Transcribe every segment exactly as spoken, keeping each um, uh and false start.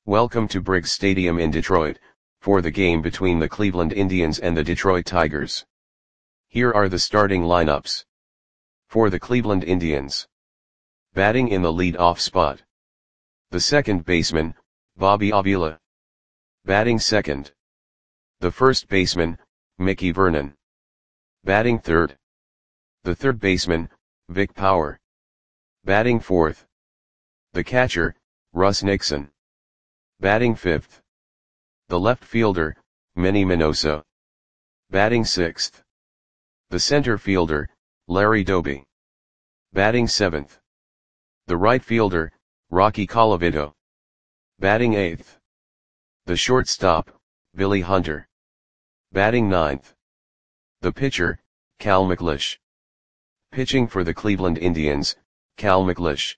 Welcome to Briggs Stadium in Detroit, for the game between the Cleveland Indians and the Detroit Tigers. Here are the starting lineups. For the Cleveland Indians. Batting in the lead-off spot. The second baseman, Bobby Avila. Batting second. The first baseman, Mickey Vernon. Batting third. The third baseman, Vic Power. Batting fourth. The catcher, Russ Nixon. Batting fifth. The left fielder, Manny Minoso. Batting sixth. The center fielder, Larry Doby. Batting seventh. The right fielder, Rocky Colavito. Batting eighth. The shortstop, Billy Hunter. Batting ninth. The pitcher, Cal McLeish. Pitching for the Cleveland Indians, Cal McLeish.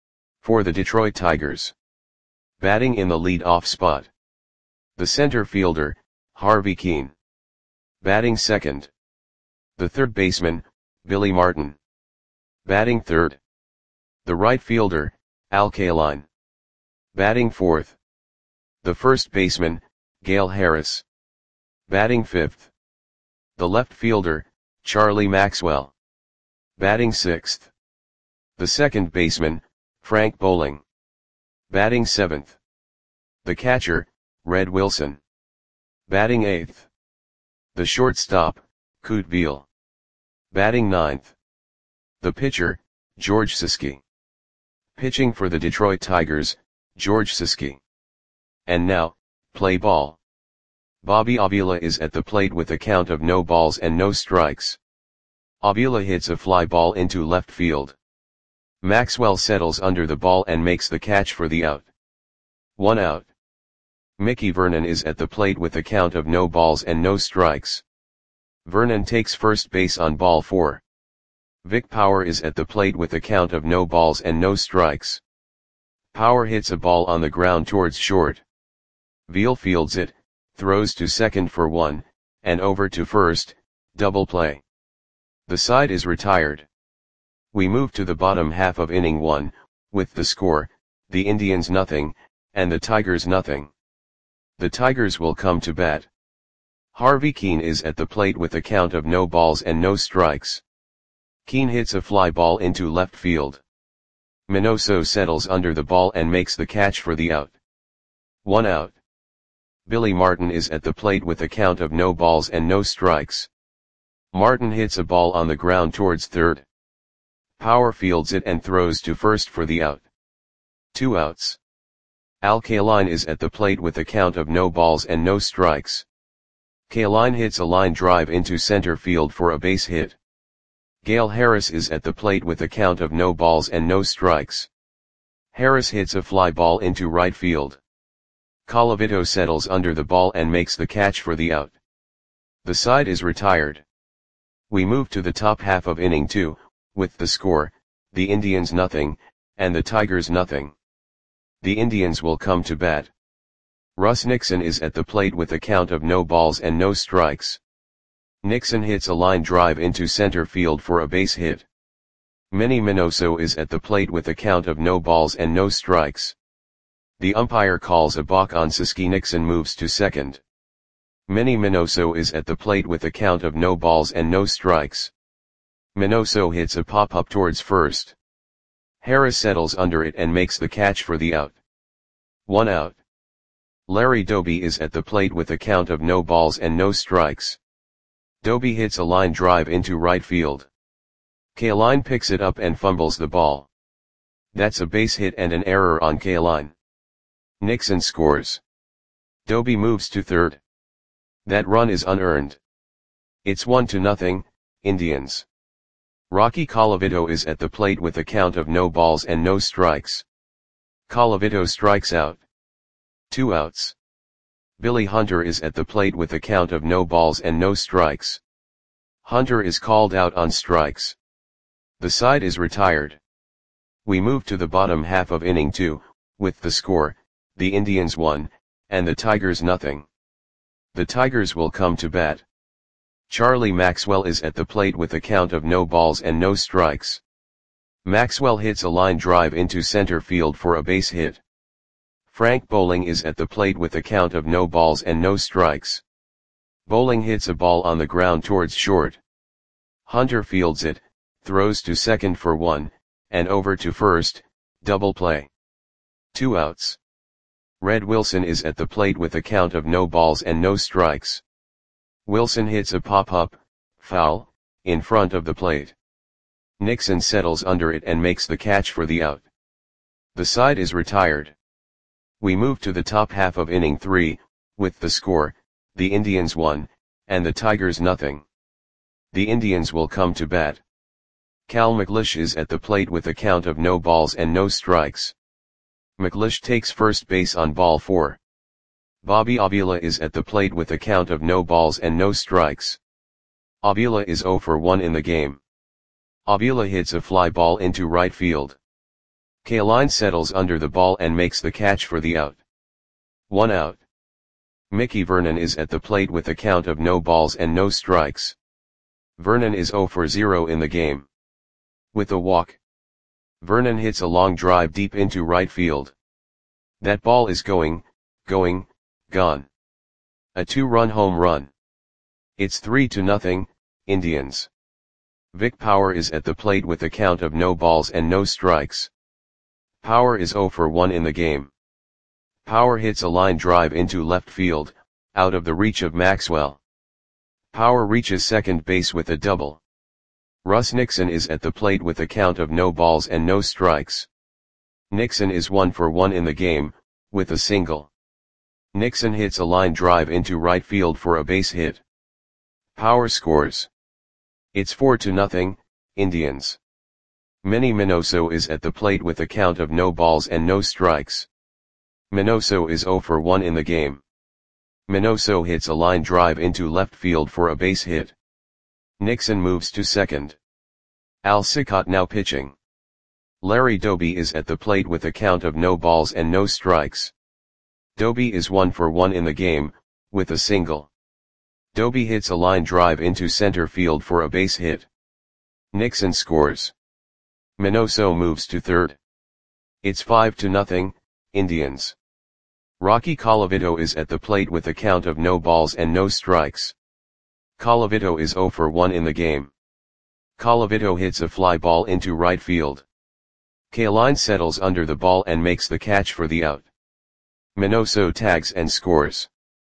For the Detroit Tigers. Batting in the lead-off spot. The center fielder, Harvey Kuenn. Batting second. The third baseman, Billy Martin. Batting third. The right fielder, Al Kaline. Batting fourth. The first baseman, Gale Harris. Batting fifth. The left fielder, Charlie Maxwell. Batting sixth. The second baseman, Frank Bowling. Batting seventh. The catcher, Red Wilson. Batting eighth. The shortstop, Kute Beal. Batting ninth. The pitcher, George Siski. Pitching for the Detroit Tigers, George Siski. And now, play ball. Bobby Avila is at the plate with a count of no balls and no strikes. Avila hits a fly ball into left field. Maxwell settles under the ball and makes the catch for the out. One out. Mickey Vernon is at the plate with a count of no balls and no strikes. Vernon takes first base on ball four. Vic Power is at the plate with a count of no balls and no strikes. Power hits a ball on the ground towards short. Veal fields it, throws to second for one, and over to first, double play. The side is retired. We move to the bottom half of inning one, with the score, the Indians nothing, and the Tigers nothing. The Tigers will come to bat. Harvey Kuenn is at the plate with a count of no balls and no strikes. Kuenn hits a fly ball into left field. Minoso settles under the ball and makes the catch for the out. One out. Billy Martin is at the plate with a count of no balls and no strikes. Martin hits a ball on the ground towards third. Power fields it and throws to first for the out. Two outs. Al Kaline is at the plate with a count of no balls and no strikes. Kaline hits a line drive into center field for a base hit. Gale Harris is at the plate with a count of no balls and no strikes. Harris hits a fly ball into right field. Colavito settles under the ball and makes the catch for the out. The side is retired. We move to the top half of inning two, with the score, the Indians nothing, and the Tigers nothing. The Indians will come to bat. Russ Nixon is at the plate with a count of no balls and no strikes. Nixon hits a line drive into center field for a base hit. Manny Minoso is at the plate with a count of no balls and no strikes. The umpire calls a balk on Siski. Nixon moves to second. Manny Minoso is at the plate with a count of no balls and no strikes. Minoso hits a pop-up towards first. Harris settles under it and makes the catch for the out. One out. Larry Doby is at the plate with a count of no balls and no strikes. Doby hits a line drive into right field. Kaline picks it up and fumbles the ball. That's a base hit and an error on Kaline. Nixon scores. Doby moves to third. That run is unearned. It's one to nothing, Indians. Rocky Colavito is at the plate with a count of no balls and no strikes. Colavito strikes out. Two outs. Billy Hunter is at the plate with a count of no balls and no strikes. Hunter is called out on strikes. The side is retired. We move to the bottom half of inning two, with the score, the Indians one, and the Tigers nothing. The Tigers will come to bat. Charlie Maxwell is at the plate with a count of no balls and no strikes. Maxwell hits a line drive into center field for a base hit. Frank Bowling is at the plate with a count of no balls and no strikes. Bowling hits a ball on the ground towards short. Hunter fields it, throws to second for one, and over to first, double play. Two outs. Red Wilson is at the plate with a count of no balls and no strikes. Wilson hits a pop-up, foul, in front of the plate. Nixon settles under it and makes the catch for the out. The side is retired. We move to the top half of inning three, with the score, the Indians one, and the Tigers nothing. The Indians will come to bat. Cal McLeish is at the plate with a count of no balls and no strikes. McLeish takes first base on ball four. Bobby Avila is at the plate with a count of no balls and no strikes. Avila is oh for one in the game. Avila hits a fly ball into right field. Kaline settles under the ball and makes the catch for the out. One out. Mickey Vernon is at the plate with a count of no balls and no strikes. Vernon is oh for zero in the game. With a walk. Vernon hits a long drive deep into right field. That ball is going, going, gone. A two-run home run. It's three to nothing, Indians. Vic Power is at the plate with a count of no balls and no strikes. Power is oh for one in the game. Power hits a line drive into left field, out of the reach of Maxwell. Power reaches second base with a double. Russ Nixon is at the plate with a count of no balls and no strikes. Nixon is one for one in the game, with a single. Nixon hits a line drive into right field for a base hit. Power scores. It's four to nothing, Indians. Manny Minoso is at the plate with a count of no balls and no strikes. Minoso is oh for one in the game. Minoso hits a line drive into left field for a base hit. Nixon moves to second. Al Sickott now pitching. Larry Doby is at the plate with a count of no balls and no strikes. Doby is one for one in the game, with a single. Doby hits a line drive into center field for a base hit. Nixon scores. Minoso moves to third. It's five to nothing, Indians. Rocky Colavito is at the plate with a count of no balls and no strikes. Colavito is oh for one in the game. Colavito hits a fly ball into right field. Kaline settles under the ball and makes the catch for the out. Minoso tags and scores.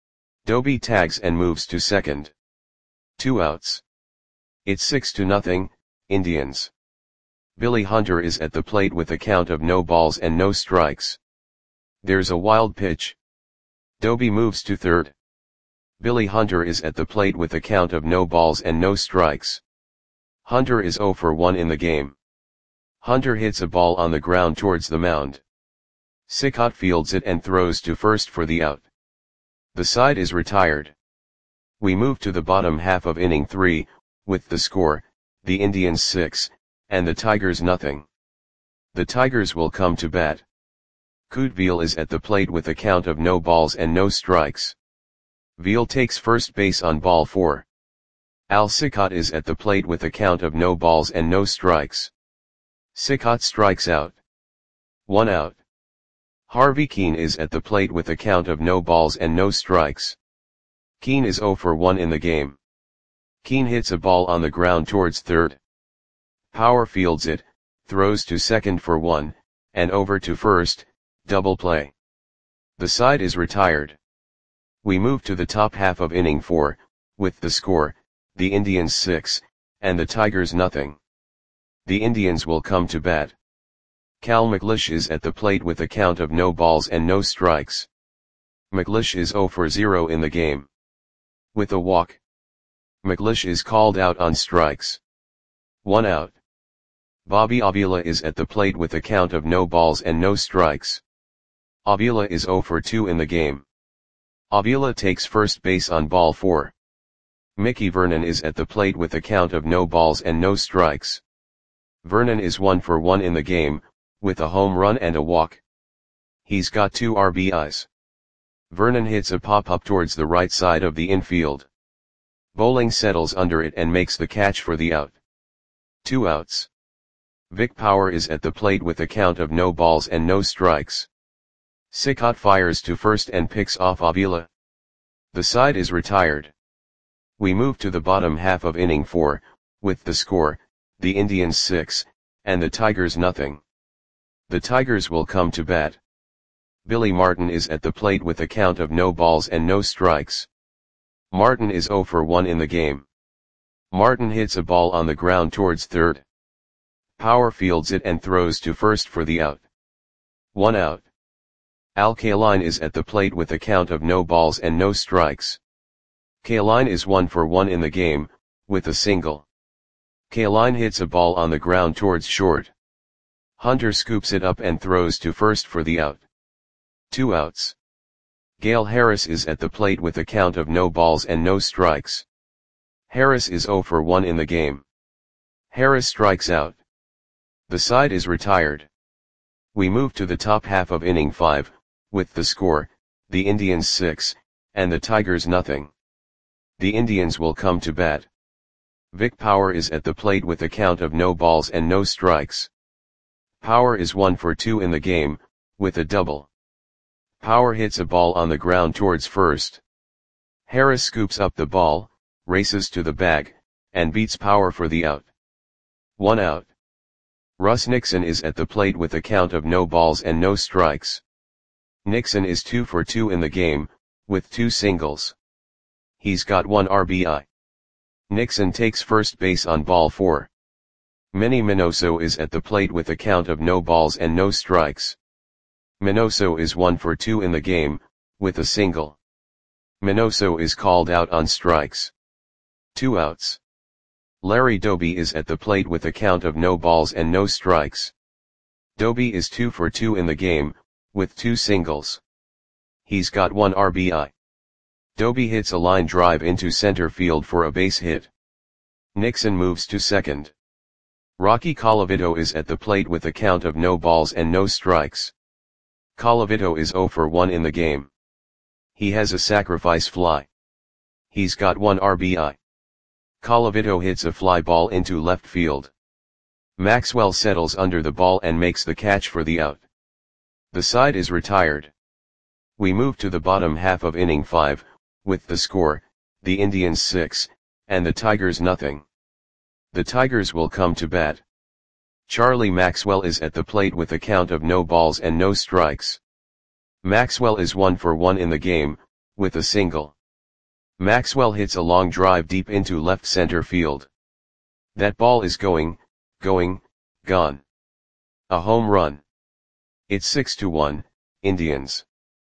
Doby tags and moves to second. Two outs. It's six to nothing, Indians. Billy Hunter is at the plate with a count of no balls and no strikes. There's a wild pitch. Doby moves to third. Billy Hunter is at the plate with a count of no balls and no strikes. Hunter is oh for one in the game. Hunter hits a ball on the ground towards the mound. Sickott fields it and throws to first for the out. The side is retired. We move to the bottom half of inning three, with the score, the Indians six, and the Tigers nothing. The Tigers will come to bat. Couteville is at the plate with a count of no balls and no strikes. Veal takes first base on ball four. Al Sickott is at the plate with a count of no balls and no strikes. Sickott strikes out. One out. Harvey Keene is at the plate with a count of no balls and no strikes. Keene is oh for one in the game. Keene hits a ball on the ground towards third. Power fields it, throws to second for one, and over to first, double play. The side is retired. We move to the top half of inning four, with the score, the Indians six, and the Tigers nothing. The Indians will come to bat. Cal McLeish is at the plate with a count of no balls and no strikes. McLeish is oh for zero in the game. With a walk. McLeish is called out on strikes. One out. Bobby Avila is at the plate with a count of no balls and no strikes. Avila is oh for two in the game. Avila takes first base on ball four. Mickey Vernon is at the plate with a count of no balls and no strikes. Vernon is one for one in the game, with a home run and a walk. He's got two R B Is. Vernon hits a pop-up towards the right side of the infield. Bowling settles under it and makes the catch for the out. Two outs. Vic Power is at the plate with a count of no balls and no strikes. Sikot fires to first and picks off Avila. The side is retired. We move to the bottom half of inning four, with the score, the Indians six, and the Tigers nothing. The Tigers will come to bat. Billy Martin is at the plate with a count of no balls and no strikes. Martin is oh for one in the game. Martin hits a ball on the ground towards third. Power fields it and throws to first for the out. One out. Al Kaline is at the plate with a count of no balls and no strikes. Kaline is one for one in the game, with a single. Kaline hits a ball on the ground towards short. Hunter scoops it up and throws to first for the out. Two outs. Gale Harris is at the plate with a count of no balls and no strikes. Harris is oh for one in the game. Harris strikes out. The side is retired. We move to the top half of inning five, with the score, the Indians six, and the Tigers nothing. The Indians will come to bat. Vic Power is at the plate with a count of no balls and no strikes. Power is one for two in the game, with a double. Power hits a ball on the ground towards first. Harris scoops up the ball, races to the bag, and beats Power for the out. One out. Russ Nixon is at the plate with a count of no balls and no strikes. Nixon is two for two in the game, with two singles. He's got one R B I. Nixon takes first base on ball four. Manny Minoso is at the plate with a count of no balls and no strikes. Minoso is one for two in the game, with a single. Minoso is called out on strikes. Two outs. Larry Doby is at the plate with a count of no balls and no strikes. Doby is two for two in the game, with two singles. He's got one R B I. Doby hits a line drive into center field for a base hit. Nixon moves to second. Rocky Colavito is at the plate with a count of no balls and no strikes. Colavito is oh for one in the game. He has a sacrifice fly. He's got one R B I. Colavito hits a fly ball into left field. Maxwell settles under the ball and makes the catch for the out. The side is retired. We move to the bottom half of inning five, with the score, the Indians six, and the Tigers nothing. The Tigers will come to bat. Charlie Maxwell is at the plate with a count of no balls and no strikes. Maxwell is one for one in the game, with a single. Maxwell hits a long drive deep into left center field. That ball is going, going, gone. A home run. It's six to one, Indians.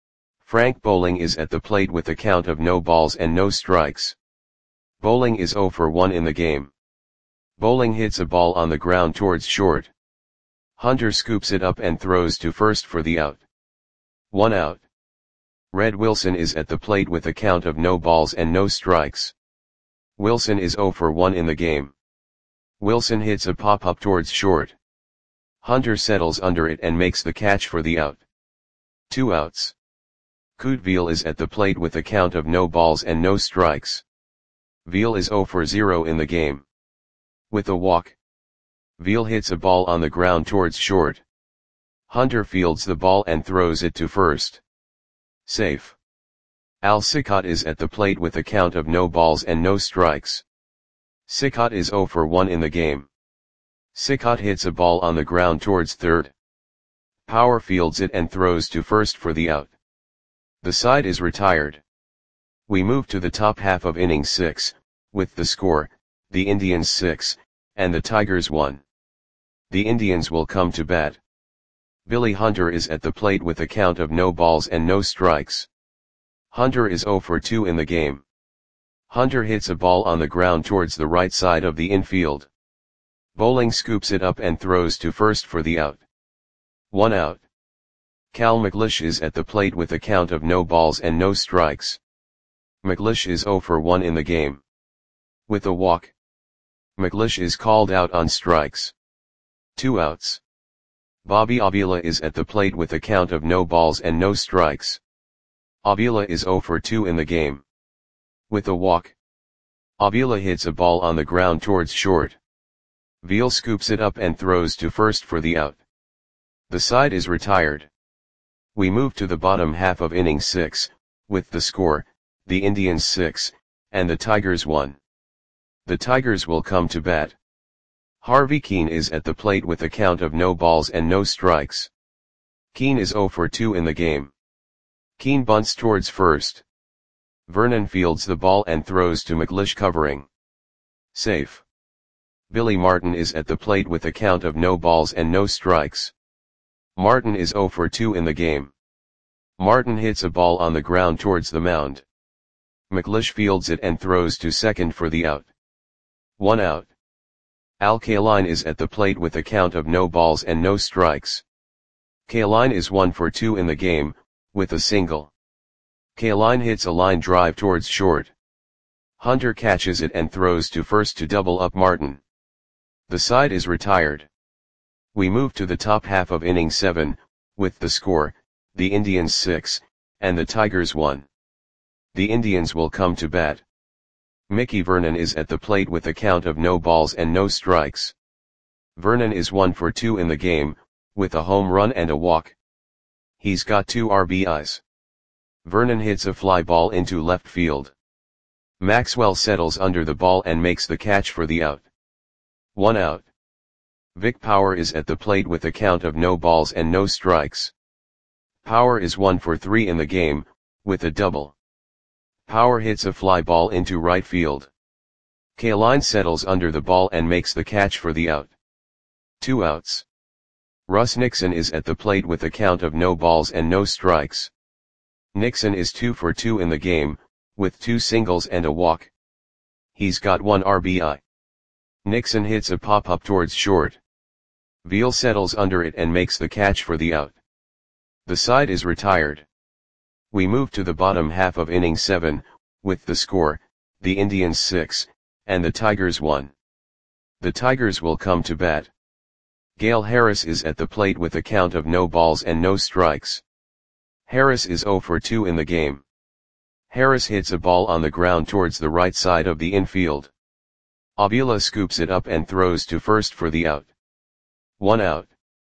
Frank Bowling is at the plate with a count of no balls and no strikes. Bowling is oh for one in the game. Bowling hits a ball on the ground towards short. Hunter scoops it up and throws to first for the out. One out. Red Wilson is at the plate with a count of no balls and no strikes. Wilson is oh for one in the game. Wilson hits a pop-up towards short. Hunter settles under it and makes the catch for the out. Two outs. Kute Veal is at the plate with a count of no balls and no strikes. Veal is oh for zero in the game. With a walk. Veal hits a ball on the ground towards short. Hunter fields the ball and throws it to first. Safe. Al Sikot is at the plate with a count of no balls and no strikes. Sikot is oh for one in the game. Sikot hits a ball on the ground towards third. Power fields it and throws to first for the out. The side is retired. We move to the top half of inning six, with the score, the Indians six, and the Tigers one. The Indians will come to bat. Billy Hunter is at the plate with a count of no balls and no strikes. Hunter is oh for two in the game. Hunter hits a ball on the ground towards the right side of the infield. Bowling scoops it up and throws to first for the out. One out. Cal McLeish is at the plate with a count of no balls and no strikes. McLeish is oh for one in the game. With a walk. McLeish is called out on strikes. Two outs. Bobby Avila is at the plate with a count of no balls and no strikes. Avila is oh for two in the game. With a walk. Avila hits a ball on the ground towards short. Veal scoops it up and throws to first for the out. The side is retired. We move to the bottom half of inning six, with the score, the Indians six, and the Tigers one. The Tigers will come to bat. Harvey Keene is at the plate with a count of no balls and no strikes. Keene is oh for two in the game. Keene bunts towards first. Vernon fields the ball and throws to McLeish covering. Safe. Billy Martin is at the plate with a count of no balls and no strikes. Martin is oh for two in the game. Martin hits a ball on the ground towards the mound. McLeish fields it and throws to second for the out. One out. Al Kaline is at the plate with a count of no balls and no strikes. Kaline is one for two in the game, with a single. Kaline hits a line drive towards short. Hunter catches it and throws to first to double up Martin. The side is retired. We move to the top half of inning seven, with the score, the Indians six, and the Tigers one. The Indians will come to bat. Mickey Vernon is at the plate with a count of no balls and no strikes. Vernon is one for two in the game, with a home run and a walk. He's got two R B Is. Vernon hits a fly ball into left field. Maxwell settles under the ball and makes the catch for the out. One out. Vic Power is at the plate with a count of no balls and no strikes. Power is one for three in the game, with a double. Power hits a fly ball into right field. Kaline settles under the ball and makes the catch for the out. Two outs. Russ Nixon is at the plate with a count of no balls and no strikes. Nixon is two for two in the game, with two singles and a walk. He's got one R B I. Nixon hits a pop-up towards short. Veal settles under it and makes the catch for the out. The side is retired. We move to the bottom half of inning seven, with the score, the Indians six, and the Tigers one. The Tigers will come to bat. Gale Harris is at the plate with a count of no balls and no strikes. Harris is oh for two in the game. Harris hits a ball on the ground towards the right side of the infield. Avila scoops it up and throws to first for the out. One out.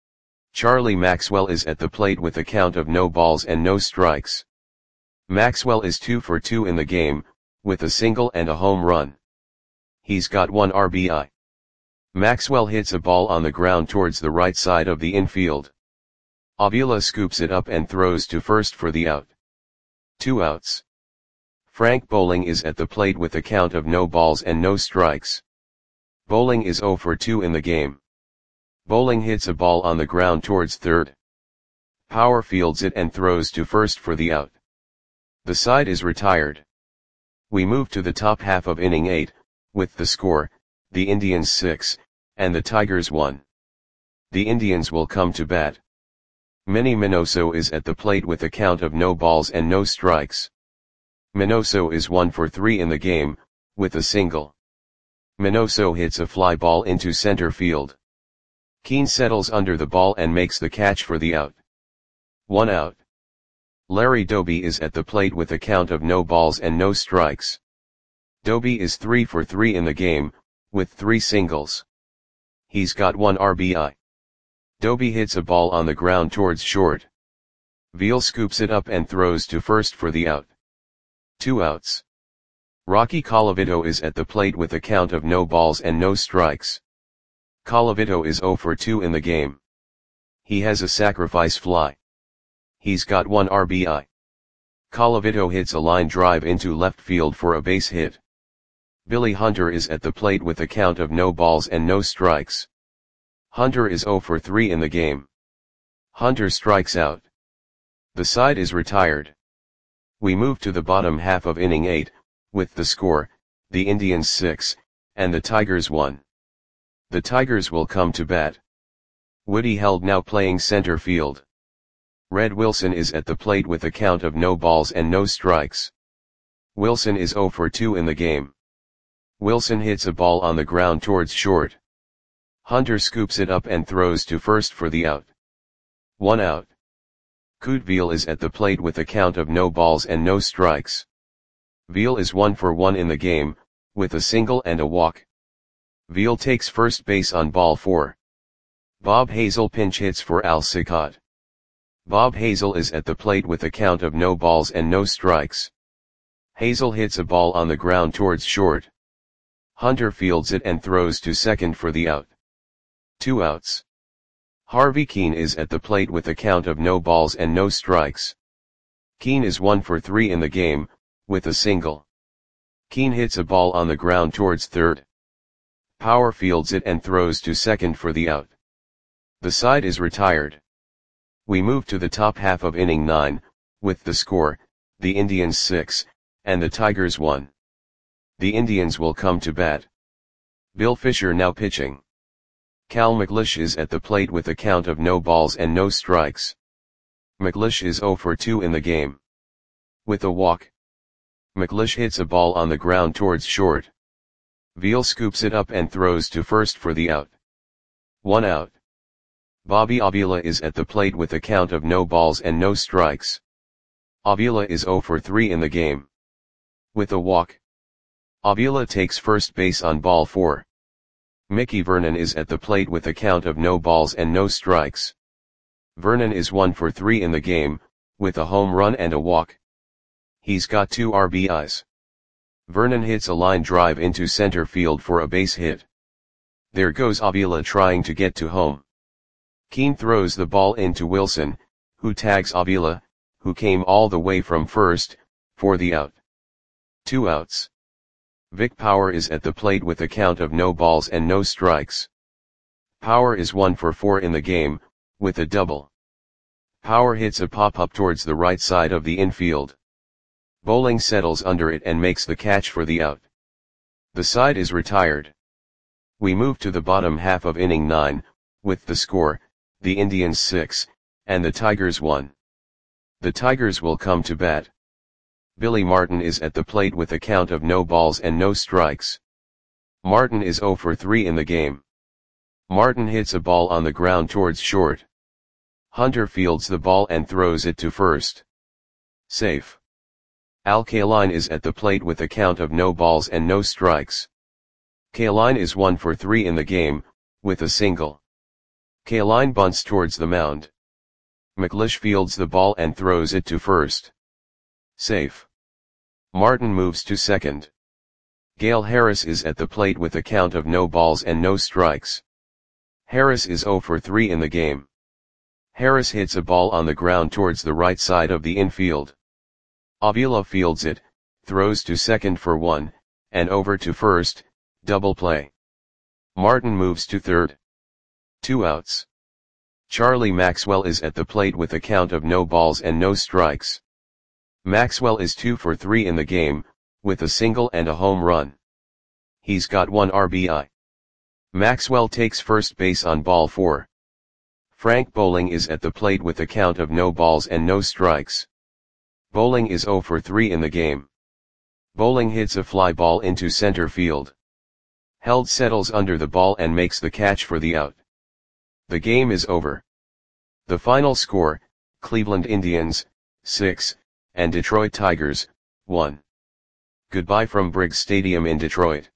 Charlie Maxwell is at the plate with a count of no balls and no strikes. Maxwell is two for two in the game, with a single and a home run. He's got one R B I. Maxwell hits a ball on the ground towards the right side of the infield. Avila scoops it up and throws to first for the out. Two outs. Frank Bowling is at the plate with a count of no balls and no strikes. Bowling is oh for two in the game. Bowling hits a ball on the ground towards third. Power fields it and throws to first for the out. The side is retired. We move to the top half of inning eight, with the score, the Indians six, and the Tigers one. The Indians will come to bat. Manny Minoso is at the plate with a count of no balls and no strikes. Minoso is one for three in the game, with a single. Minoso hits a fly ball into center field. Keene settles under the ball and makes the catch for the out. One out. Larry Doby is at the plate with a count of no balls and no strikes. Doby is three for three in the game, with three singles. He's got one R B I. Doby hits a ball on the ground towards short. Veal scoops it up and throws to first for the out. Two outs. Rocky Colavito is at the plate with a count of no balls and no strikes. Colavito is oh for two in the game. He has a sacrifice fly. He's got one R B I. Colavito hits a line drive into left field for a base hit. Billy Hunter is at the plate with a count of no balls and no strikes. Hunter is oh for three in the game. Hunter strikes out. The side is retired. We move to the bottom half of inning eight, with the score, the Indians six, and the Tigers one. The Tigers will come to bat. Woody Held now playing center field. Red Wilson is at the plate with a count of no balls and no strikes. Wilson is oh for two in the game. Wilson hits a ball on the ground towards short. Hunter scoops it up and throws to first for the out. One out. Coot Veal is at the plate with a count of no balls and no strikes. Veal is one for one in the game, with a single and a walk. Veal takes first base on ball four. Bob Hazel pinch hits for Al Sikat. Bob Hazel is at the plate with a count of no balls and no strikes. Hazel hits a ball on the ground towards short. Hunter fields it and throws to second for the out. Two outs. Harvey Keene is at the plate with a count of no balls and no strikes. Keene is one for three in the game, with a single. Keene hits a ball on the ground towards third. Power fields it and throws to second for the out. The side is retired. We move to the top half of inning nine, with the score, the Indians six, and the Tigers one. The Indians will come to bat. Bill Fisher now pitching. Cal McLeish is at the plate with a count of no balls and no strikes. McLeish is oh for two in the game. With a walk. McLeish hits a ball on the ground towards short. Veal scoops it up and throws to first for the out. One out. Bobby Avila is at the plate with a count of no balls and no strikes. Avila is oh for three in the game. With a walk. Avila takes first base on ball four. Mickey Vernon is at the plate with a count of no balls and no strikes. Vernon is one for three in the game, with a home run and a walk. He's got two R B Is. Vernon hits a line drive into center field for a base hit. There goes Avila trying to get to home. Keene throws the ball into Wilson, who tags Avila, who came all the way from first, for the out. Two outs. Vic Power is at the plate with a count of no balls and no strikes. Power is one for four in the game, with a double. Power hits a pop-up towards the right side of the infield. Bowling settles under it and makes the catch for the out. The side is retired. We move to the bottom half of inning nine, with the score, the Indians six, and the Tigers one. The Tigers will come to bat. Billy Martin is at the plate with a count of no balls and no strikes. Martin is oh for three in the game. Martin hits a ball on the ground towards short. Hunter fields the ball and throws it to first. Safe. Al Kaline is at the plate with a count of no balls and no strikes. Kaline is one for three in the game, with a single. Kaline bunts towards the mound. McLeish fields the ball and throws it to first. Safe. Martin moves to second. Gale Harris is at the plate with a count of no balls and no strikes. Harris is oh for three in the game. Harris hits a ball on the ground towards the right side of the infield. Avila fields it, throws to second for one, and over to first, double play. Martin moves to third. Two outs. Charlie Maxwell is at the plate with a count of no balls and no strikes. Maxwell is two for three in the game, with a single and a home run. He's got one R B I. Maxwell takes first base on ball four. Frank Bowling is at the plate with a count of no balls and no strikes. Bowling is oh for three in the game. Bowling hits a fly ball into center field. Held settles under the ball and makes the catch for the out. The game is over. The final score, Cleveland Indians, six, and Detroit Tigers, one. Goodbye from Briggs Stadium in Detroit.